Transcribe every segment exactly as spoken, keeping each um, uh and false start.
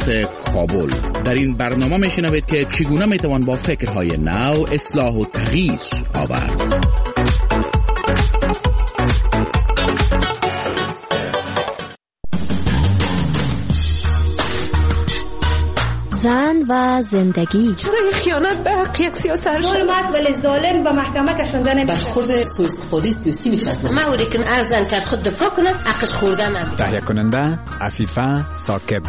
کابل. در این برنامه میشنوید که چگونه میتوان با فکرهای نو اصلاح و تغییر آورد. زن و زندگی. چرا این خیانت به حق یک سیاست ظلم است ولی ظالم به محکمه کشانده نمیشه. برخورد سوء استفاده سیاسی میشه از ما اوری که ارزن که از خود دفاع کنه حقش خوردن نمیشه. تهیه کننده عفیفه ثاقب.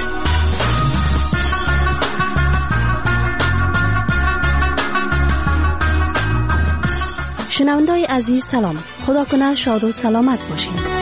شنونده‌های عزیز سلام. خدا کنه شاد و سلامت باشید.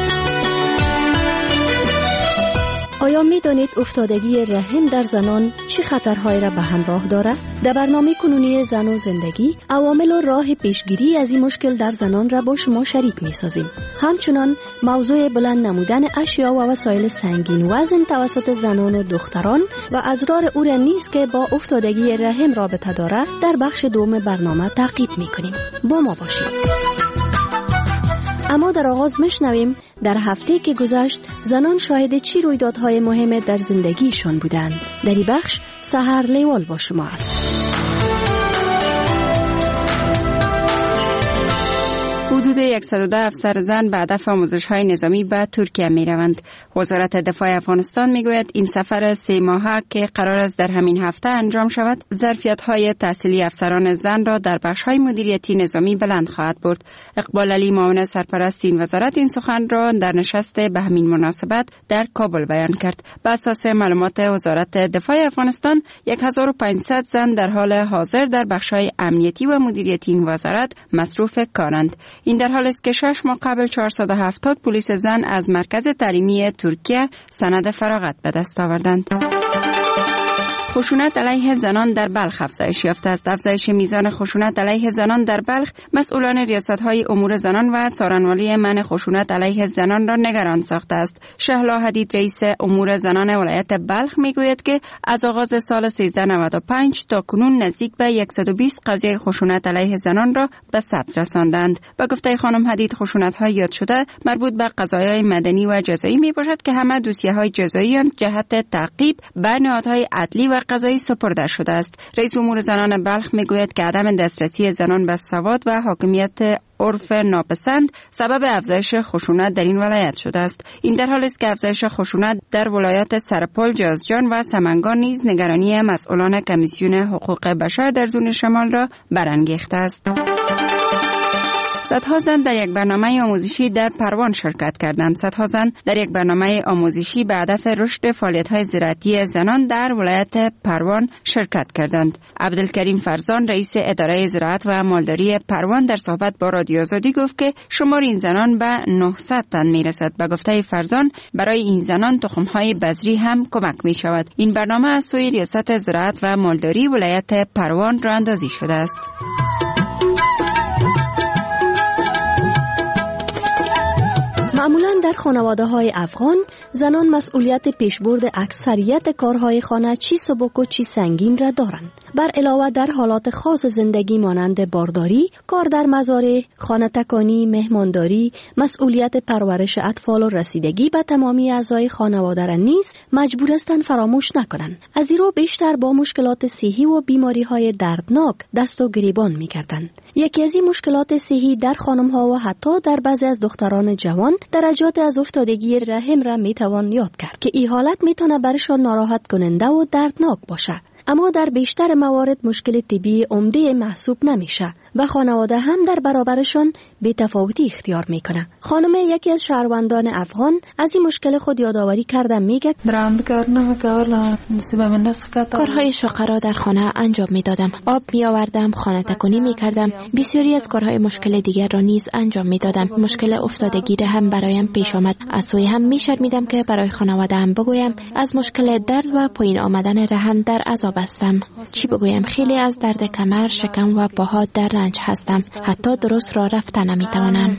آیا می دانید افتادگی رحم در زنان چه خطرهایی را به همراه دارد؟ در برنامه کنونی زن و زندگی عوامل و راه پیشگیری از این مشکل در زنان را با شما شریک می سازیم. همچنان موضوع بلند نمودن اشیا و وسایل سنگین وزن توسط زنان و دختران و اضرار او را نیز که با افتادگی رحم رابطه دارد در بخش دوم برنامه تعقیب می کنیم. با ما باشید. اما در آغاز میشنویم در هفته که گذشت زنان شاهد چی رویدادهای مهم در زندگیشان بودند. در این بخش سحر لیوال با شما است. حدود صد و ده افسر زن به هدف آموزش‌های نظامی به ترکیه می‌روند. وزارت دفاع افغانستان می‌گوید این سفر سه ماهه که قرار است در همین هفته انجام شود، ظرفیت‌های تحصیلی افسران زن را در بخش‌های مدیریتی نظامی بلند خواهد برد. اقبال علی معاون سرپرست این وزارت این سخن را در نشست به همین مناسبت در کابل بیان کرد. بر اساس معلومات وزارت دفاع افغانستان، هزار و پانصد زن در حال حاضر در بخش‌های امنیتی و مدیریتی این وزارت مصروف کارند. این در حالی است که شش ماه قبل چهارصد و هفتاد پلیس زن از مرکز تعلیمی ترکیه سند فراغت به دست آوردند. خشونت علیه زنان در بلخ افزایش یافته است. افزایش میزان خشونت علیه زنان در بلخ مسئولان ریاست‌های امور زنان و سارنوالی منع خشونت علیه زنان را نگران ساخته است. شهلا حدید رئیس امور زنان ولایت بلخ میگوید که از آغاز سال سیزده نود و پنج تا کنون نزدیک به صد و بیست قضیه خشونت علیه زنان را به ثبت رساندند. با گفته خانم حدید خشونت‌های یاد شده مربوط به قضایای مدنی و جزایی میباشد که همه دوسیه‌های جزایی جهت تعقیب به نهادهای عدلی و قضایی سپرده شده است. رئیس امور زنان بلخ میگوید که عدم دسترسی زنان به سواد و حاکمیت عرف ناپسند سبب افزایش خشونت در این ولایت شده است. این در حالی است که افزایش خشونت در ولایات سرپل، جازجان و سمنگان نیز نگرانی مسئولان کمیسیون حقوق بشر در زون شمال را برانگیخته است. صدها زن در یک برنامه آموزشی در پروان شرکت کردند. صدها زن در یک برنامه آموزشی به هدف رشد فعالیت‌های زراعتی زنان در ولایت پروان شرکت کردند. عبدالکریم فرزان رئیس اداره زراعت و مالداری پروان در صحبت با رادیو آزادی گفت که شمار این زنان به نهصد تن میرسد. به گفته فرزان برای این زنان تخم‌های بذری هم کمک می‌شود. این برنامه از سوی ریاست زراعت و مالداری ولایت پروان راه‌اندازی شده است. معمولاً در خانواده‌های افغان زنان مسئولیت پیشبرد اکثریت کارهای خانه چی سبک و چی سنگین را دارند. بر علاوه در حالات خاص زندگی مانند بارداری، کار در مزارع، خانه تکانی، مهمانداری، مسئولیت پرورش اطفال و رسیدگی به تمامی اعضای خانواده را نیز مجبور هستند فراموش نکنند. از این رو بیشتر با مشکلات صحی و بیماری‌های دردناک دست و گریبان می‌کردند. یکی از این مشکلات صحی در خانم‌ها و حتی در بعضی از دختران جوان درجات از افتادگی رحم را میتوان یاد کرد که این حالت میتونه برشان ناراحت کننده و دردناک باشه. اما در بیشتر موارد مشکل طبی عمده محسوب نمیشه و خانواده هم در برابرشان بی‌تفاوتی اختیار میکنه. خانم یکی از شهروندان افغان از این مشکل خود یادآوری کرده، میگه کارهای شاقه را در خانه انجام میدادم. آب میآوردم، خانه تکانی میکردم. بسیاری از کارهای مشکل دیگر را نیز انجام میدادم. مشکل افتادگی را هم برایم پیش آمد. از سوی هم میشرمیدم که برای خانواده هم بگویم از مشکل درد و پایین آمدن رحم در عذاب هستم. چی بگویم؟ خیلی از درد کمر، شکم و پاها در رنج هستم. حتی درست راه رفتن نمیتوانم.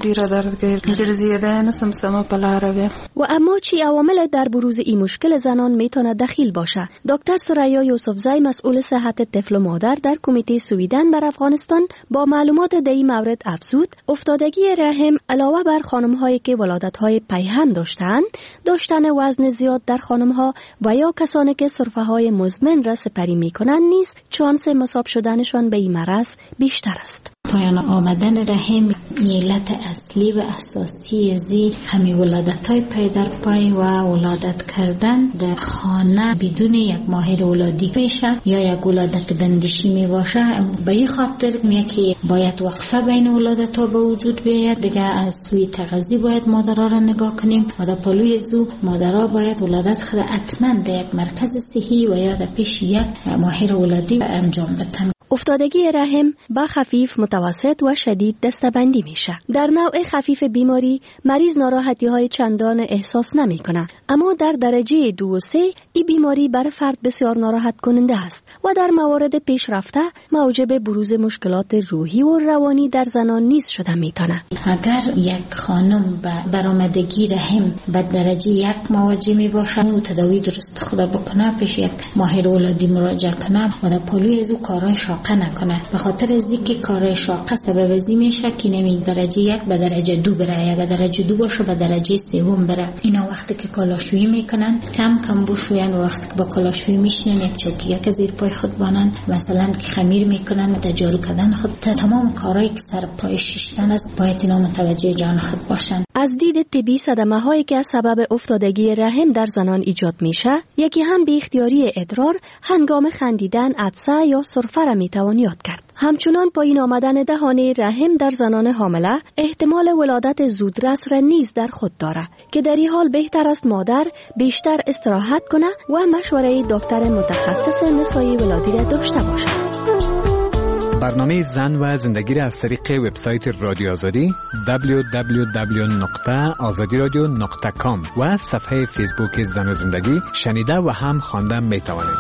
و اما چی عوامل در بروز این مشکل زنان میتونه دخیل باشه؟ دکتر سریا یوسفزی مسئول صحت طفل و مادر در کمیته سویدن بر افغانستان با معلومات در این مورد افزود افتادگی رحم علاوه بر خانم‌هایی که ولادت‌های پیهم داشتند، داشتن وزن زیاد در خانم‌ها و یا کسانی که سرفه‌های مزمن را سپری می‌کنند نیز چانس مصاب شدنشان به این مرض بیشتر است. پایان آمدن رحم علت اصلی و اساسی زی همین ولادت‌های پی در پای و ولادت کردن در خانه بدون یک ماهر ولادی میشه یا یک ولادت بندشی می باشه. به این خاطر میگه که باید وقفه بین ولادت‌ها به وجود بیاید. دیگه از سوی تغذیه باید مادرها را نگاه کنیم و در پلوی زو مادرها باید ولادت خود حتما در یک مرکز صحی و یا در پیش یک ماهر ولادی انجام بدن. افتادگی رحم با خفیف، متوسط و شدید دسته‌بندی میشه. در نوع خفیف بیماری مریض ناراحتی های چندان احساس نمی کنه، اما در درجه دو و سه این بیماری بر فرد بسیار ناراحت کننده است و در موارد پیشرفته موجب بروز مشکلات روحی و روانی در زنان نیز شده میتونه. اگر یک خانم با برآمدگی رحم به درجه یک مواجه می باشه و تداوی درست خود بکنه، پیش یک ماهر ولادی مراجعه کنه و در پلوی از او کارهای شاقه نکنه. به خاطر از اینکه کارهای شاقه سبب از این میشه که نمی درجه یک به درجه دو بره، یا درجه دو باشه به درجه سوم بره. اینا وقتی که کالاشویی میکنن کم کم بشوین و وقتی که با کالاشویی میشینن یک چوکی یک زیر پای خود بانن، مثلا که خمیر میکنن تجارو کردن خود، تا تمام کارهایی که سر پای شیشتن است باید اینا متوجه جان خود باشن. از دید طبی صدمه هایی که سبب افتادگی رحم در زنان ایجاد میشه، یکی هم بی اختیاری ادرار هنگام خندیدن، عطسه یا سرفه را میتوان یاد کرد. همچنان پایین آمدن دهانه رحم در زنان حامله احتمال ولادت زودرس را نیز در خود داره که در این حال بهتر است مادر بیشتر استراحت کنه و مشوره دکتر متخصص نسایی ولادی را داشته باشد. برنامه زن و زندگی را از طریق وبسایت رادیو آزادی دبلیو دبلیو دبلیو دات آزادی رادیو دات کام و صفحه فیسبوک زن و زندگی شنیده و هم خوانده می توانید.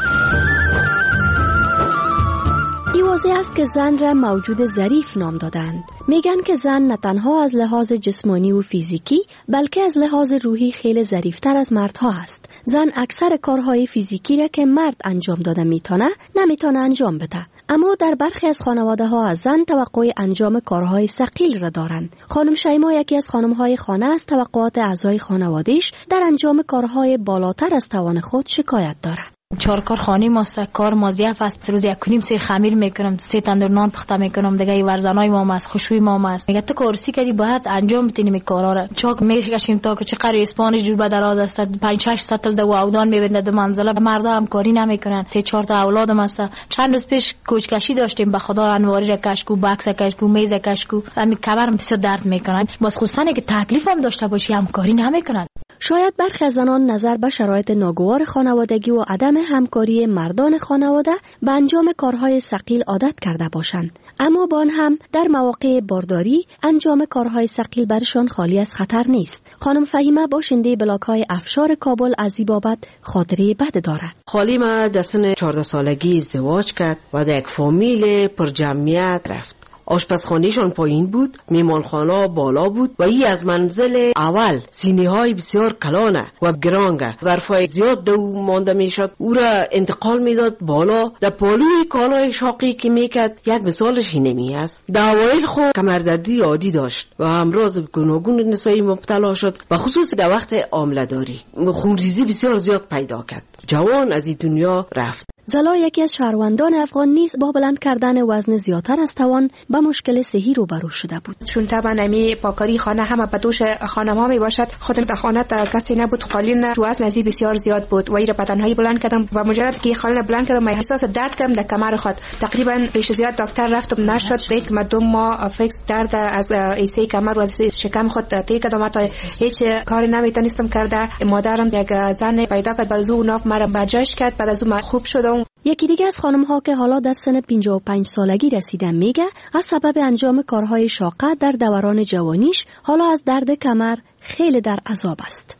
این واضح است که زن را موجود ظریف نام دادند. میگن که زن نه تنها از لحاظ جسمانی و فیزیکی بلکه از لحاظ روحی خیلی ظریفتر از مردها است. زن اکثر کارهای فیزیکی را که مرد انجام داده میتونه نمیتونه انجام بده. اما در برخی از خانواده ها از زن توقع انجام کارهای ثقیل را دارند. خانم شیما یکی از خانم‌های خانه است، توقعات اعضای خانواده‌اش در انجام کارهای بالاتر از توان خود شکایت دارد. چهار کار خانه ماست، کار مازیف است، روز یک کنیم سیر خمیر میکنم، سه تندور نان پخته میکنم، دیگه ورزنای ما است، خوشوی ما است. میگه تو کارسی کردی باید انجام بدی می کارا را. چاک میکشیم تا که چقدر اسپانیش جور به دراز است، پنج شش سطل دو اودان میبنده دو منزله. مردا هم کاری نمیکنن. سه چهار تا اولادم است. چند روز پیش کوچکشی داشتیم، به خدا انواری را کشکو، باکس کشکو، میز کشکو، همین کمرم بسیار درد میکنن. باز خصوصا که تکلیف هم داشته باشی هم کاری نمیکنن. شاید برخی از زنان نظر به شرایط ناگوار خانوادگی و عدم همکاری مردان خانواده به انجام کارهای ثقیل عادت کرده باشند، اما با آن هم در مواقع بارداری انجام کارهای ثقیل برشان خالی از خطر نیست. خانم فهیمه باشنده بلاک‌های افشار کابل از این بابت خاطره بد دارد. خالی ما در سن چهارده سالگی ازدواج کرد و در یک فامیل پر جمعیت رفت. آشپزخانهشان پایین بود، میمانخانه بالا بود و ای از منزل اول سینه های بسیار کلانه و گرانگه، ظرفای زیاد دو مانده میشد. او را انتقال میداد بالا. در پالوی کالای شاقی که میکرد یک مثالش اینمی است. در اوایل خود کمردردی عادی داشت و امراض گوناگون نسایی مبتلا شد و خصوص در وقت حامله داری خونریزی بسیار زیاد پیدا کرد. جوان از این دنیا رفت. زلا یکی از شهروندان افغان نیز با بلند کردن وزن زیادتر از توان با مشکل صحی روبرو شده بود. چون طبعا امی پاکاری خانه هم به دوش خانم‌ها می باشد. خودم در خانه تا کسی نبود، قالین تو وزن نزی بسیار زیاد بود و این را بدنهایی بلند کردم و مجرد که قالین بلند کردم من احساس درد کردم در کمر خود. تقریبا بیش زیاد دکتر رفتم نشد. یک مدام ما فیکس درد از ایسی کمر و از شکم خود تیر کردم، تا هیچ کاری نمیتونستم کرده. مادرم یک زن پیدا کرد، بعد از اون ناف مرا بجاش کرد، بعد از اون خوب شدم. یکی دیگه از خانم ها که حالا در سن پنجاه و پنج سالگی رسیدن میگه از سبب انجام کارهای شاقه در دوران جوانیش حالا از درد کمر خیلی در عذاب است.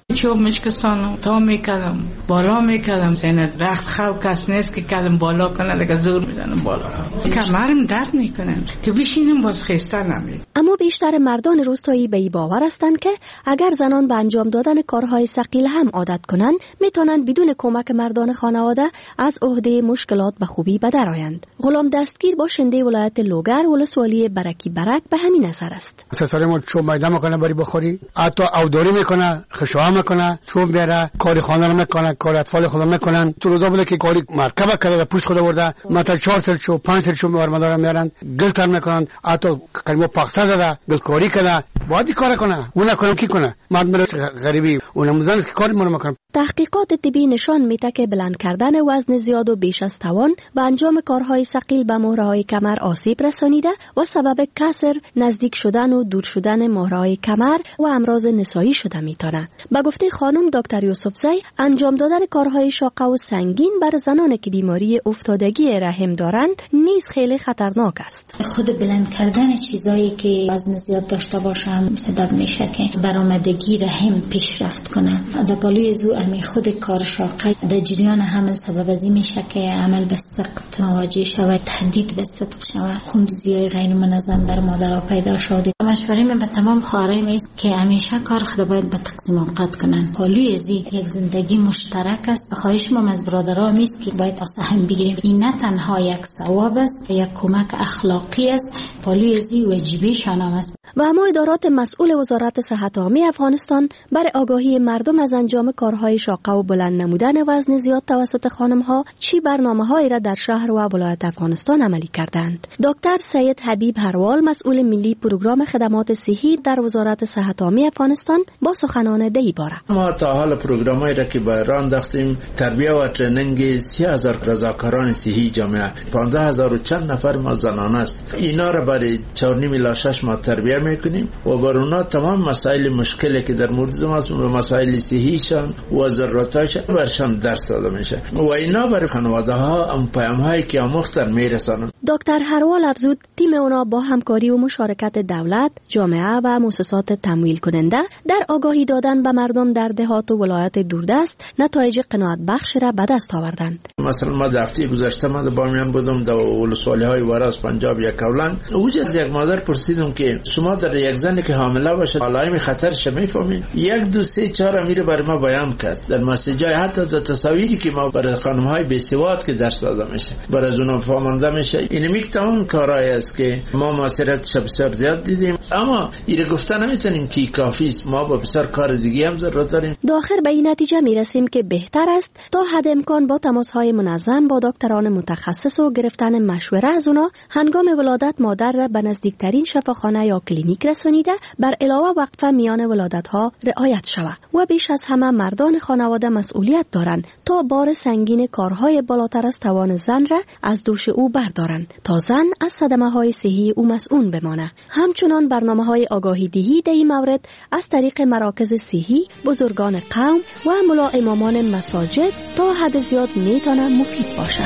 چوب میشکستانم تا میکردم بالا میکردم سینه رخت خواب کس نیست که کردم بالا کنه دیگه زور میزنم بالا کمرم درد میکنه که بشینم باز خسته نمید. اما بیشتر مردان روستایی به این باور هستند که اگر زنان به انجام دادن کارهای ثقیل هم عادت کنند میتونند بدون کمک مردان خانواده از عهده مشکلات به خوبی به در آیند. غلام دستگیر باشنده ولایت لوگر ولسوالی برکی برک به همین نظر است. سه ساله ما چوب میده میکنه بری بخوری، حتی اوداری میکنه، خشوع میکنه، چوب بیاره، کاری خانه رو میکنه، کار اطفال خود میکنن. تو روزا بوده که کاری مرکبه کرده پوش خود برده، مثلا چهار سال چوب پنج سال چوب برمدار میارن، گل تر میکنن، حتی کلمه پخته زده، گل کاری کنه، باید کار کنه. اون نکنه کی کنه؟ مرد غریبی اون مزن که کاری مونو میکنه. تحقیقات طبی نشان میده که بلند کردن وزن زیاد و بیش از توان به انجام کارهای ثقیل به مهره‌های کمر آسیب رسانیده و سبب کسر، نزدیک شدن و دور شدن مهره‌های کمر و امراض نسایی شده میتونه. به گفته خانم دکتر یوسفزی، انجام دادن کارهای شاق و سنگین بر زنانی که بیماری افتادگی رحم دارند نیز خیلی خطرناک است. خود بلند کردن چیزایی که وزن زیاد داشته باشم سبب میشه که برآمدگی رحم پیشرفت کنه. در بالای زو امی خود کار شاقه در جریان حمل سبب ازی میشه که عمل به سقط مواجه شود، تهدید به صدق شود، خونریزی‌های غیر منظم در مادرها پیدا شده. مشوره من به تمام خواهرای است که همیشه کار خود باید به تقسیم اوقات کنن. پالوی ازی یک زندگی مشترک است. خواهش ما از برادرها است که باید سهم بگیریم. این نه تنها یک ثواب است، یک کمک اخلاقی است. پالوی ازی واجبی شانم است. و اما ادارات مسئول وزارت صحت عامه افغانستان برای آگاهی مردم از انجام کارهای شاقه و بلند نمودن وزن زیاد توسط خانم‌ها چی برنامه‌هایی را در شهر و ولایت افغانستان عملی کردند. دکتر سید حبیب هروال، مسئول ملی پروگرام خدمات صحی در وزارت صحت عامه افغانستان، با سخنان دی باره. ما تا حال پروگرامایی را که به راه انداختیم، تربیت و ترنینگ سی هزار رضاکاران صحی جامعه، پانزده هزار و چند نفر ما زنان است. اینا را برای چهار و نیم الی شش ماه تربیت میکنیم و بر اونا تمام مسائل مشکلی که در مورد ماست و مسائل صحیشان و ضرورتاشان برشان درس داده میشه و اینا برای خانواده ها ام پیام هایی که آموختن میرسانن. دکتر هروال افزود تیم اونا با همکاری و مشارکت دولت، جامعه و مؤسسات تمویل کننده در آگاهی دادن به مردم در دهات و ولایت دوردست نتایج قناعت بخش را به دست آوردند. مثلا ما در هفته گذشته ما در بامیان بودم در ولسوالی های وراس پنجاب یک کولنگ. اوجا از یک مادر پرسیدم که شما در یک زنی که حامله باشه علائم خطرش میفهمید؟ یک دو سه چهار میره برای ما بیان کرد در مسیجای، حتی در تصاویری که ما برای خانم های بی‌سواد که درس داده میشه برای از اونها فهمانده میشه. این میک تمام کارایی است که ما معاصرتش بسیار زیاد دیدیم، اما این گفته نمیتونیم که کافی است. ما با بسیار کار دیگه هم ضرورت داریم. داخل به این نتیجه میرسیم که بهتر است تا حد امکان با تماس های منظم با دکتران متخصص و گرفتن مشوره از اونا هنگام ولادت مادر را به نزدیکترین شفاخانه یا کلینیک رسانیده بر علاوه وقفه میان ولادت ها رعایت شود. و بیش از همه مردان خانواده مسئولیت دارند تا بار سنگین کارهای بالاتر از توان زن را از دوش او بردارند تا زن از صدمه های صحی او مسئول بمانه. همچنان برنامه های آگاهی دهی در این مورد از طریق مراکز صحی، بزرگان قوم و ملا امامان مساجد تا حد زیاد میتونه مفید باشه.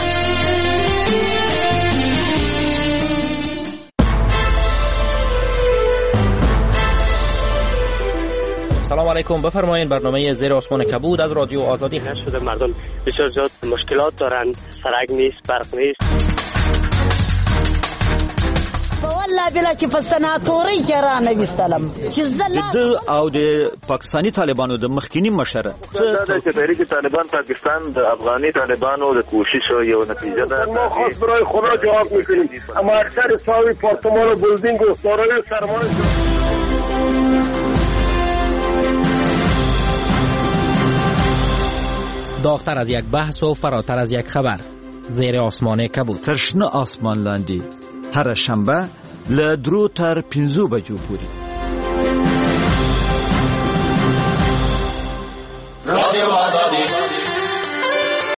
سلام علیکم، بفرمایید. برنامه زیر آسمان کبود از رادیو آزادی هست. شده مردم بسیار زیاد مشکلات دارند، سرک نیست، برق نیست. والله بلا چې فسناتوري کرا نبی سلام چې زله او د پاکستانی طالبانو د مخکینی مشر څه د تحریک طالبان پاکستان د افغاني طالبانو د کوشش یو نتیجه ده. ما خاص برای خدا جواب میکنیم، اما اکثر ساوی پارتمان و بلدینگ و سارای سرمایه داغتر از یک بحث و فراتر از یک خبر. زیر آسمان کبود. ترشنه آسمان لاندی هر شنبه له درو تر پنځو بجو پورې. رادیو آزادي